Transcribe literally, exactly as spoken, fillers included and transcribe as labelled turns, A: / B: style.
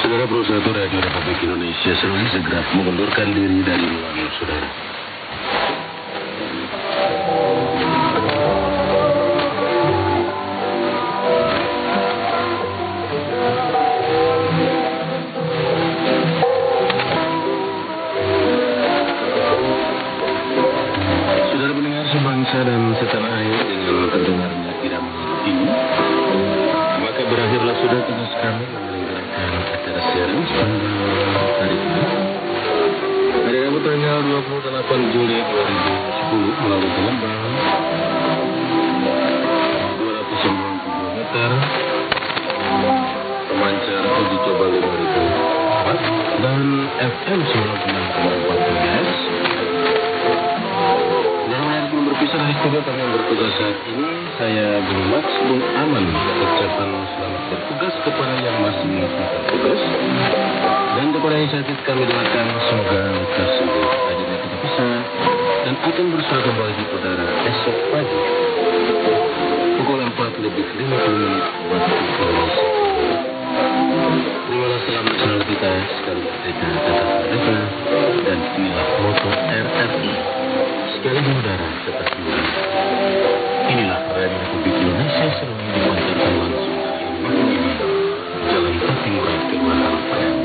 A: Saudara berusaha Radio Republik Indonesia seluruhnya segera mengundurkan diri dari ruangan saudara. Saudara pendengar sebangsa dan setanah air, dengan terdengarnya tidak mengerti, maka berakhirlah sudah tugas kami menyelenggarakan acara siaran sepanjang hari ini. Hari Rabu tanggal dua puluh delapan Juli dua ribu sepuluh melalui gelombang dua ratus sembilan puluh dua meter, pemancar uji coba lima ribu watt dan F M sembilan puluh enam koma empat MHz. Sebelum berpisah dari studio kami yang bertugas saat ini, saya Bung Max, Bung Aman, ucapan selamat bertugas kepada yang masih melakukan tugas, dan kepada yang sakit kami doakan semoga lekas sembuh. Akhirnya kita pisah dan akan bersua kembali di udara esok pagi pukul empat lebih lima puluh menit waktu Indonesia. Terimalah salam nasional kita, sekali merdeka, tetap merdeka, dan inilah moto R R I. Sekali di udara, tetap di udara. Inilah Radio Republik Indonesia seluruhnya dipancarkan langsung dari Mahmudi, Jalan Patimura, Kelurahan Padang.